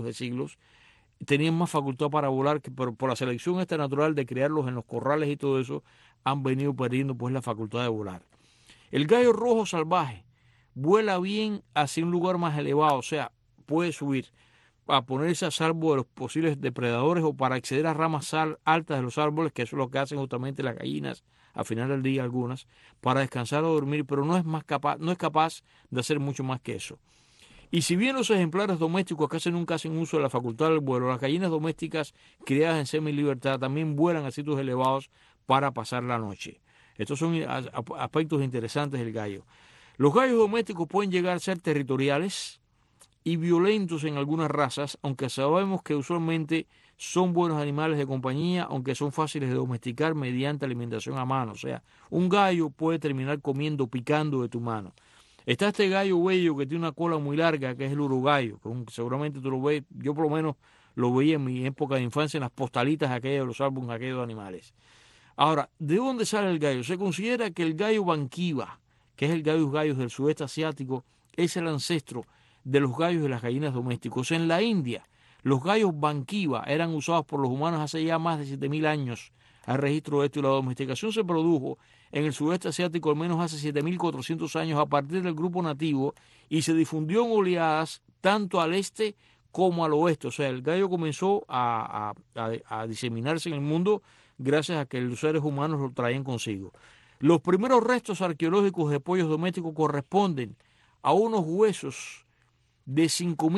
tenían más facultad para volar, que por la selección natural de criarlos en los corrales y todo eso, han venido perdiendo pues la facultad de volar. El gallo rojo salvaje vuela bien hacia un lugar más elevado, o sea, puede subir a ponerse a salvo de los posibles depredadores o para acceder a ramas altas de los árboles, que eso es lo que hacen justamente las gallinas al final del día, algunas, para descansar o dormir, pero no es capaz de hacer mucho más que eso. Y si bien los ejemplares domésticos casi nunca hacen uso de la facultad del vuelo, las gallinas domésticas criadas en semilibertad también vuelan a sitios elevados para pasar la noche. Estos son aspectos interesantes del gallo. Los gallos domésticos pueden llegar a ser territoriales y violentos en algunas razas, aunque sabemos que usualmente son buenos animales de compañía, aunque son fáciles de domesticar mediante alimentación a mano. O sea, un gallo puede terminar picando de tu mano. Está este gallo bello que tiene una cola muy larga, que es el urogallo, que seguramente tú lo ves. Yo por lo menos lo veía en mi época de infancia en las postalitas aquellas de los álbumes aquellos de animales. Ahora, ¿de dónde sale el gallo? Se considera que el gallo banquiva, que es el gallos del sudeste asiático, es el ancestro de los gallos y las gallinas domésticos. En la India, los gallos banquiva eran usados por los humanos hace ya más de 7.000 años. Hay registro de esto, y la domesticación se produjo en el sudeste asiático al menos hace 7.400 años a partir del grupo nativo, y se difundió en oleadas tanto al este como al oeste. O sea, el gallo comenzó a diseminarse en el mundo gracias a que los seres humanos lo traían consigo. Los primeros restos arqueológicos de pollos domésticos corresponden a unos huesos de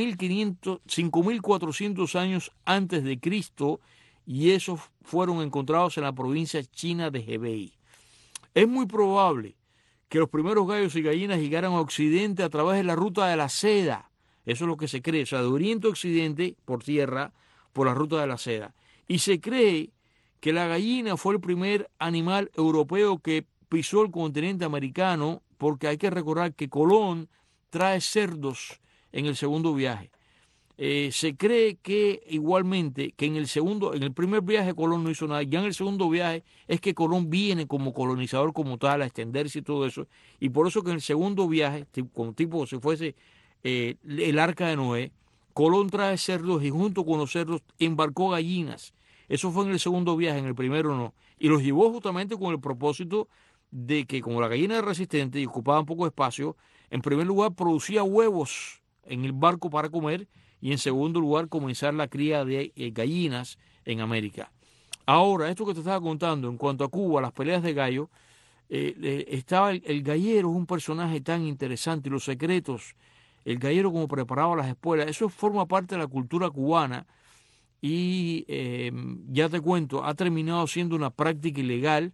5.400 años antes de Cristo, y esos fueron encontrados en la provincia china de Hebei. Es muy probable que los primeros gallos y gallinas llegaran a Occidente a través de la ruta de la seda. Eso es lo que se cree, o sea, de Oriente a Occidente por tierra, por la ruta de la seda. Y se cree que la gallina fue el primer animal europeo que pisó el continente americano, porque hay que recordar que Colón trae cerdos en el segundo viaje. Se cree que igualmente que en el primer viaje Colón no hizo nada, ya en el segundo viaje es que Colón viene como colonizador como tal a extenderse y todo eso, y por eso que en el segundo viaje, tipo si fuese el arca de Noé, Colón trae cerdos y junto con los cerdos embarcó gallinas. Eso fue en el segundo viaje, en el primero no, y los llevó justamente con el propósito de que, como la gallina era resistente y ocupaba un poco de espacio, en primer lugar producía huevos en el barco para comer, y en segundo lugar comenzar la cría de gallinas en América. Ahora, esto que te estaba contando, en cuanto a Cuba, las peleas de gallo, estaba el gallero, es un personaje tan interesante, y los secretos, el gallero como preparaba las espuelas, eso forma parte de la cultura cubana y ya te cuento, ha terminado siendo una práctica ilegal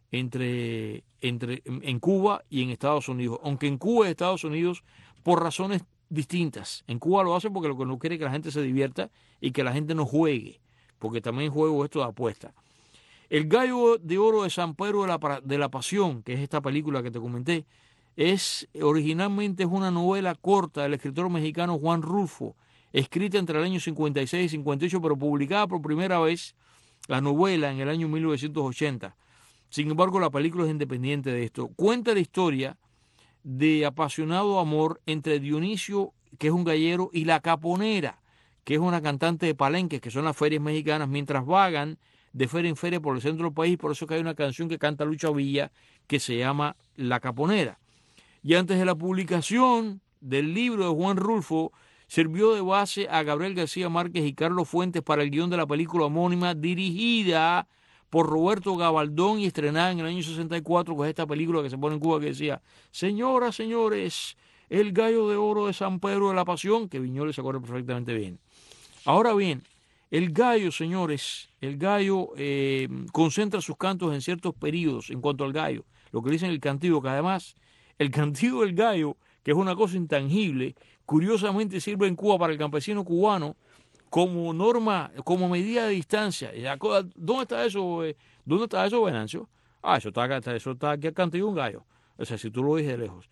en Cuba y en Estados Unidos, aunque en Cuba y Estados Unidos por razones distintas. En Cuba lo hacen porque lo que no quiere es que la gente se divierta y que la gente no juegue, porque también juego esto de apuesta. El Gallo de Oro de San Pedro de la Pasión, que es esta película que te comenté, originalmente es una novela corta del escritor mexicano Juan Rulfo, escrita entre el año 56 y 58, pero publicada por primera vez la novela en el año 1980. Sin embargo, la película es independiente de esto. Cuenta la historia de apasionado amor entre Dionisio, que es un gallero, y la Caponera, que es una cantante de palenques, que son las ferias mexicanas, mientras vagan de feria en feria por el centro del país. Por eso que hay una canción que canta Lucha Villa que se llama La Caponera. Y antes de la publicación del libro de Juan Rulfo, sirvió de base a Gabriel García Márquez y Carlos Fuentes para el guión de la película homónima dirigida por Roberto Gabaldón y estrenada en el año 64, que es esta película que se pone en Cuba que decía: señoras, señores, el Gallo de Oro de San Pedro de la Pasión, que Viñoles se acuerda perfectamente bien. Ahora bien, el gallo, señores, el gallo concentra sus cantos en ciertos periodos en cuanto al gallo, lo que dicen el cantigo, que además el cantigo del gallo, que es una cosa intangible, curiosamente sirve en Cuba para el campesino cubano como norma, como medida de distancia. ¿Dónde está eso? ¿Dónde está eso, Venancio? Eso está aquí al cantigo de un gallo. O sea, si tú lo ves de lejos.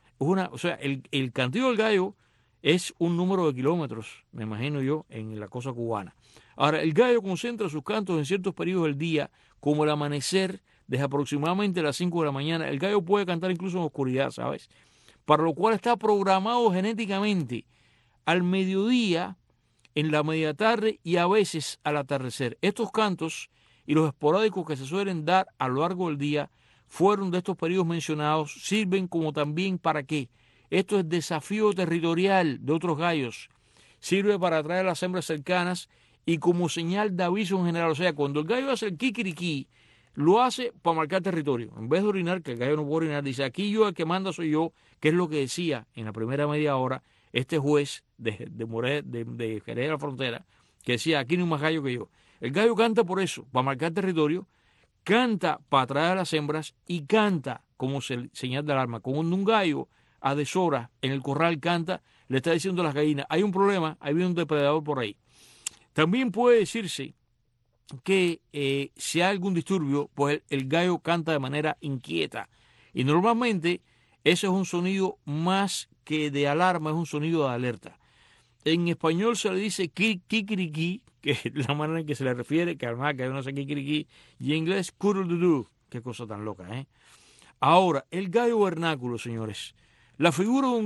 El cantigo del gallo es un número de kilómetros, me imagino yo, en la cosa cubana. Ahora, el gallo concentra sus cantos en ciertos periodos del día, como el amanecer, desde aproximadamente las 5 de la mañana. El gallo puede cantar incluso en oscuridad, ¿sabes? Para lo cual está programado genéticamente al mediodía, en la media tarde y a veces al atardecer. Estos cantos y los esporádicos que se suelen dar a lo largo del día fueron de estos periodos mencionados, sirven como también para qué. Esto es desafío territorial de otros gallos, sirve para atraer a las hembras cercanas y como señal de aviso en general. O sea, cuando el gallo hace el kikiriki, lo hace para marcar territorio. En vez de orinar, que el gallo no puede orinar, dice: aquí yo el que manda soy yo, que es lo que decía en la primera media hora este juez de Jerez de la Frontera, que decía: aquí no hay más gallo que yo. El gallo canta por eso, para marcar territorio, canta para atraer a las hembras y canta como señal de alarma. Como un gallo a deshora en el corral canta, le está diciendo a las gallinas: hay un problema, hay un depredador por ahí. También puede decirse que si hay algún disturbio, pues el gallo canta de manera inquieta. Y normalmente ese es un sonido más que de alarma, es un sonido de alerta. En español se le dice kikiriki, que es la manera en que se le refiere, que además que no sé kikiriki, y en inglés kuruludú. Qué cosa tan loca, ¿eh? Ahora, el gallo vernáculo, señores. La figura de un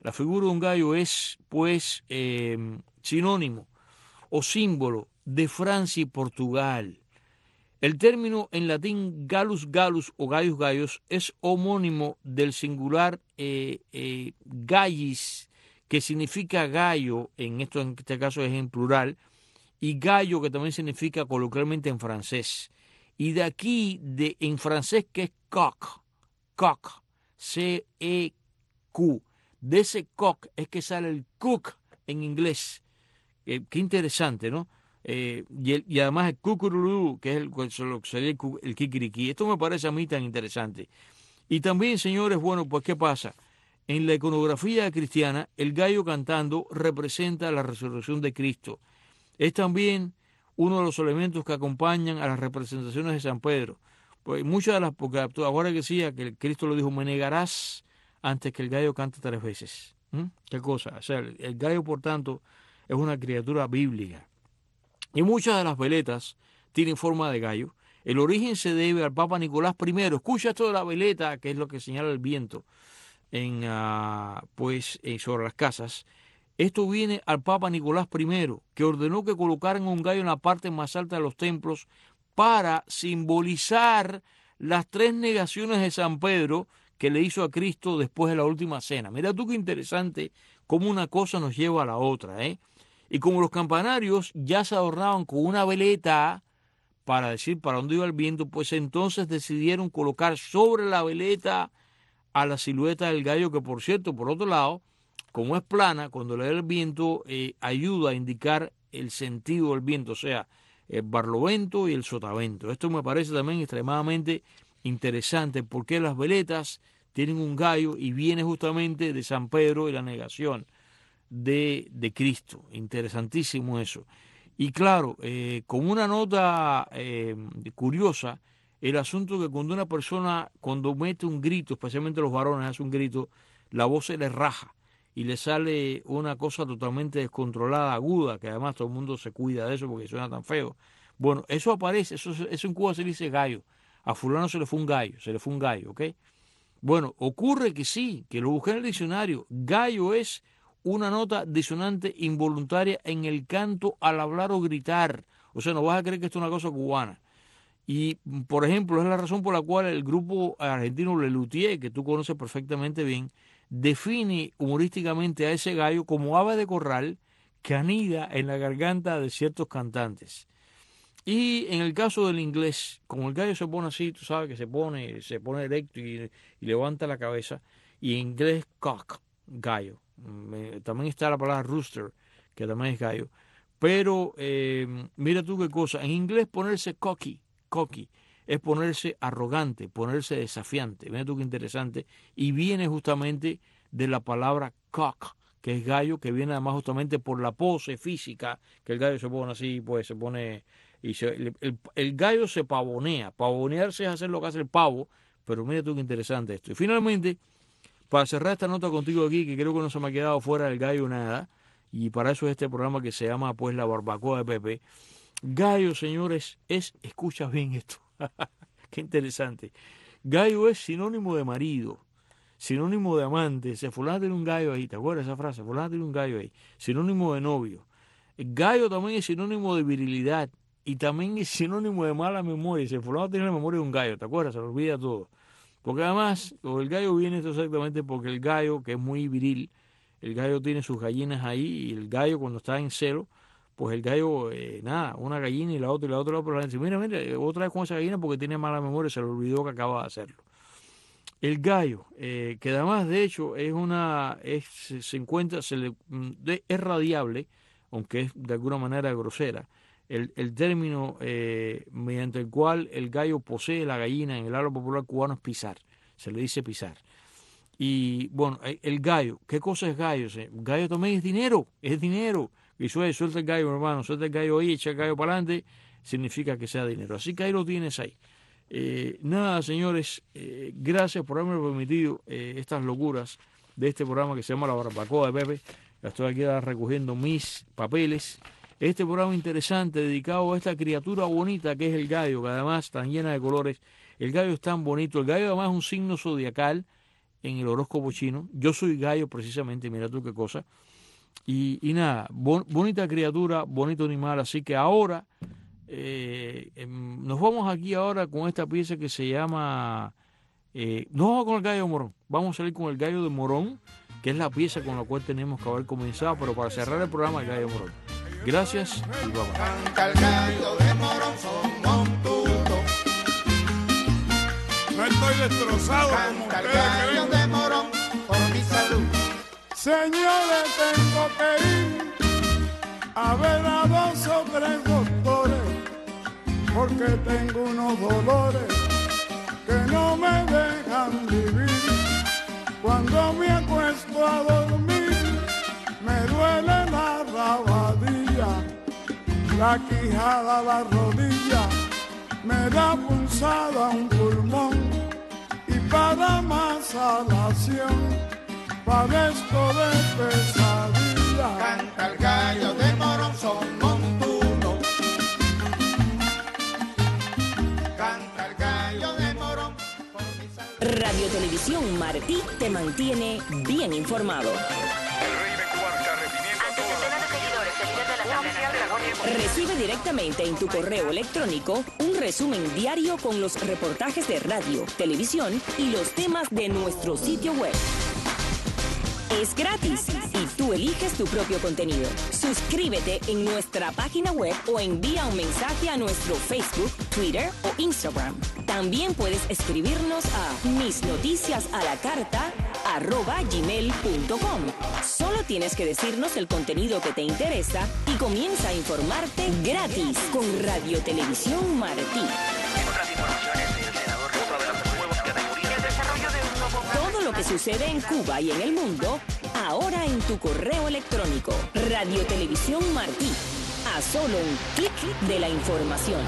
gallo es, pues, sinónimo o símbolo de Francia y Portugal. El término en latín gallus gallus o gallus gallos es homónimo del singular gallis, que significa gallo, en este caso es en plural, y gallo, que también significa coloquialmente en francés. Y de aquí, en francés, que es coq, C-E-Q. De ese coq es que sale el cook en inglés. Qué interesante, ¿no? Y además el cucurulú, que es lo que sería el kikiriki. Esto me parece a mí tan interesante. Y también, señores, bueno, pues ¿qué pasa? En la iconografía cristiana, el gallo cantando representa la resurrección de Cristo. Es también uno de los elementos que acompañan a las representaciones de San Pedro. Pues muchas de las, porque ahora que decía que Cristo lo dijo: me negarás antes que el gallo cante 3 veces. ¿Qué cosa? O sea, el gallo, por tanto, es una criatura bíblica. Y muchas de las veletas tienen forma de gallo. El origen se debe al Papa Nicolás I. Escucha esto de la veleta, que es lo que señala el viento sobre las casas. Esto viene al Papa Nicolás I, que ordenó que colocaran un gallo en la parte más alta de los templos para simbolizar las 3 negaciones de San Pedro que le hizo a Cristo después de la última cena. Mira tú qué interesante cómo una cosa nos lleva a la otra, ¿eh? Y como los campanarios ya se adornaban con una veleta para decir para dónde iba el viento, pues entonces decidieron colocar sobre la veleta a la silueta del gallo, que por cierto, por otro lado, como es plana, cuando le da el viento, ayuda a indicar el sentido del viento, o sea, el barlovento y el sotavento. Esto me parece también extremadamente interesante, porque las veletas tienen un gallo y viene justamente de San Pedro y la negación de Cristo. Interesantísimo eso. Y claro, con una nota curiosa, el asunto que cuando una persona, cuando mete un grito, especialmente los varones, hace un grito, la voz se le raja y le sale una cosa totalmente descontrolada, aguda, que además todo el mundo se cuida de eso porque suena tan feo. Bueno, eso aparece, eso en Cuba se dice gallo. A fulano se le fue un gallo, ¿ok? Bueno, ocurre que sí, que lo busqué en el diccionario. Gallo es una nota disonante involuntaria en el canto al hablar o gritar. O sea, no vas a creer que esto es una cosa cubana. Y, por ejemplo, es la razón por la cual el grupo argentino Lelutier, que tú conoces perfectamente bien, define humorísticamente a ese gallo como ave de corral que anida en la garganta de ciertos cantantes. Y en el caso del inglés, como el gallo se pone así, tú sabes que se pone erecto y levanta la cabeza, y en inglés cock, gallo. También está la palabra rooster, que también es gallo. Pero mira tú qué cosa, en inglés ponerse cocky, es ponerse arrogante, ponerse desafiante. Mira tú qué interesante. Y viene justamente de la palabra cock, que es gallo, que viene además justamente por la pose física, que el gallo se pone así, pues se pone... Y el gallo se pavonea. Pavonearse es hacer lo que hace el pavo, pero mira tú qué interesante esto. Y finalmente, para cerrar esta nota contigo aquí, que creo que no se me ha quedado fuera del gallo nada, y para eso es este programa que se llama pues La Barbacoa de Pepe. Gallo, señores, escucha bien esto, qué interesante. Gallo es sinónimo de marido, sinónimo de amante. Fulano tiene un gallo ahí, ¿te acuerdas esa frase? Fulano tiene un gallo ahí. Sinónimo de novio. El gallo también es sinónimo de virilidad. Y también es sinónimo de mala memoria. Si fulano tiene la memoria de un gallo, ¿te acuerdas? Se lo olvida todo. Porque además, el gallo viene esto exactamente porque el gallo, que es muy viril, el gallo tiene sus gallinas ahí, y el gallo cuando está en celo, pues el gallo, una gallina y la otra, pero la gente dice, mira, otra vez con esa gallina porque tiene mala memoria, se le olvidó que acaba de hacerlo. El gallo, que además de hecho es radiable, aunque es de alguna manera grosera, el término mediante el cual el gallo posee la gallina en el habla popular cubano es pisar, se le dice pisar. Y bueno, el gallo, ¿qué cosa es gallo? Gallo también es dinero. Y suelta el gallo, hermano, suelta el gallo ahí, echa el gallo para adelante, significa que sea dinero. Así que ahí lo tienes ahí. Nada, señores, gracias por haberme permitido estas locuras de este programa que se llama La Barbacoa de Pepe. Estoy aquí recogiendo mis papeles. Este programa interesante dedicado a esta criatura bonita que es el gallo, que además tan llena de colores. El gallo es tan bonito. El gallo además es un signo zodiacal en el horóscopo chino. Yo soy gallo precisamente, mira tú qué cosa. Y nada, bonita criatura, bonito animal. Así que ahora nos vamos aquí ahora con esta pieza que se llama... no vamos con el gallo de Morón, vamos a salir con el gallo de Morón, que es la pieza con la cual tenemos que haber comenzado, pero para cerrar el programa, el gallo de Morón. Gracias y vamos. Canta el gallo de Morón, son montuno. No estoy destrozado como Canta el ustedes gallo creen. de Morón, por mi salud. Señores, tengo que ir a ver a 2 o 3 doctores, porque tengo unos dolores que no me dejan vivir. Cuando me acuesto a dormir, me duele la rabadilla, la quijada, la rodilla, me da punzada un pulmón, y para más salación padezco de pesadilla. Canta el gallo de Morón, son montuno. Canta el gallo de Morón, por mi salud. Radio Televisión Martí te mantiene bien informado. Recibe directamente en tu correo electrónico un resumen diario con los reportajes de radio, televisión y los temas de nuestro sitio web. Es gratis y tú Tú eliges tu propio contenido. Suscríbete en nuestra página web o envía un mensaje a nuestro Facebook, Twitter o Instagram. También puedes escribirnos a misnoticiasalacarta@gmail.com. Solo tienes que decirnos el contenido que te interesa y comienza a informarte gratis con Radio Televisión Martí. Otras informaciones, el senador otra de las nuevas categorías. El desarrollo de un nuevo Todo lo que sucede en Cuba y en el mundo, ahora en tu correo electrónico. Radio Televisión Martí. A solo un clic de la información.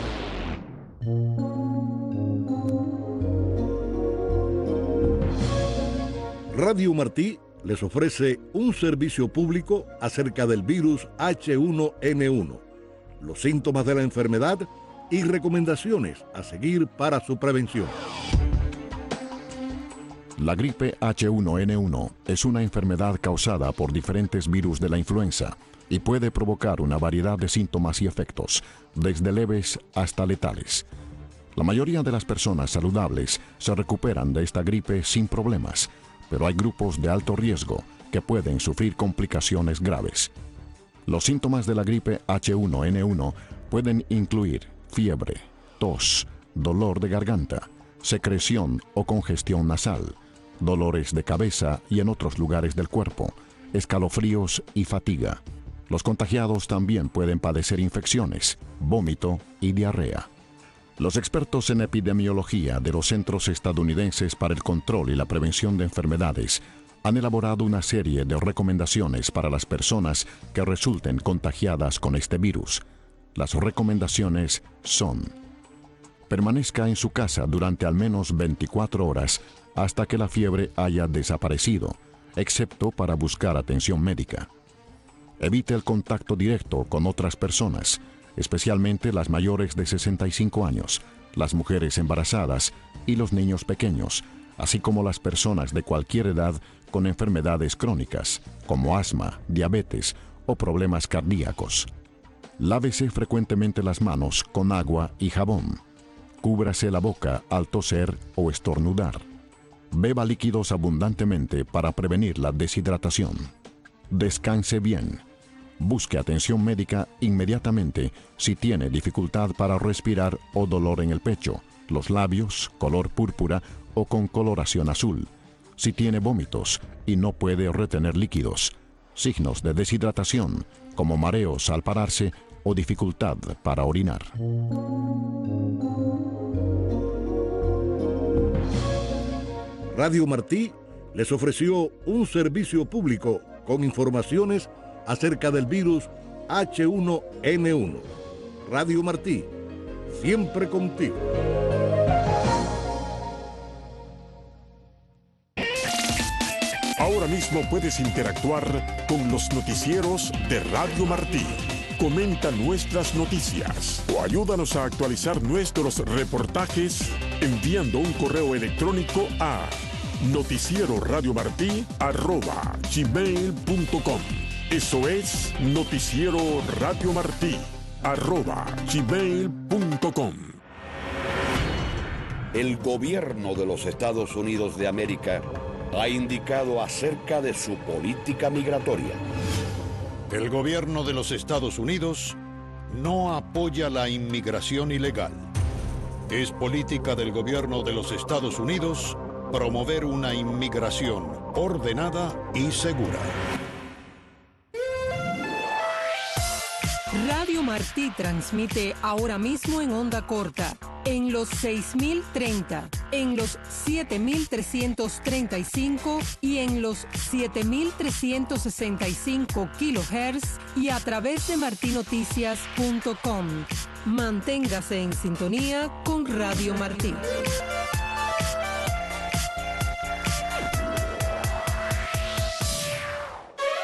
Radio Martí les ofrece un servicio público acerca del virus H1N1, los síntomas de la enfermedad y recomendaciones a seguir para su prevención. La gripe H1N1 es una enfermedad causada por diferentes virus de la influenza y puede provocar una variedad de síntomas y efectos, desde leves hasta letales. La mayoría de las personas saludables se recuperan de esta gripe sin problemas, pero hay grupos de alto riesgo que pueden sufrir complicaciones graves. Los síntomas de la gripe H1N1 pueden incluir fiebre, tos, dolor de garganta, secreción o congestión nasal, dolores de cabeza y en otros lugares del cuerpo, escalofríos y fatiga. Los contagiados también pueden padecer infecciones, vómito y diarrea. Los expertos en epidemiología de los Centros Estadounidenses para el Control y la Prevención de Enfermedades han elaborado una serie de recomendaciones para las personas que resulten contagiadas con este virus. Las recomendaciones son: permanezca en su casa durante al menos 24 horas hasta que la fiebre haya desaparecido, excepto para buscar atención médica. Evite el contacto directo con otras personas, especialmente las mayores de 65 años, las mujeres embarazadas y los niños pequeños, así como las personas de cualquier edad con enfermedades crónicas, como asma, diabetes o problemas cardíacos. Lávese frecuentemente las manos con agua y jabón. Cúbrase la boca al toser o estornudar. Beba líquidos abundantemente para prevenir la deshidratación. Descanse bien. Busque atención médica inmediatamente si tiene dificultad para respirar o dolor en el pecho, los labios, color púrpura o con coloración azul. Si tiene vómitos y no puede retener líquidos. Signos de deshidratación, como mareos al pararse o dificultad para orinar. Radio Martí les ofreció un servicio público con informaciones acerca del virus H1N1. Radio Martí, siempre contigo. Ahora mismo puedes interactuar con los noticieros de Radio Martí. Comenta nuestras noticias o ayúdanos a actualizar nuestros reportajes enviando un correo electrónico a noticieroradiomartí@gmail.com. Eso es noticieroradiomartí@gmail.com. El gobierno de los Estados Unidos de América ha indicado acerca de su política migratoria. El gobierno de los Estados Unidos no apoya la inmigración ilegal. Es política del gobierno de los Estados Unidos promover una inmigración ordenada y segura. Radio Martí transmite ahora mismo en onda corta, en los 6030, en los 7335 y en los 7365 kHz y a través de martinoticias.com. Manténgase en sintonía con Radio Martí.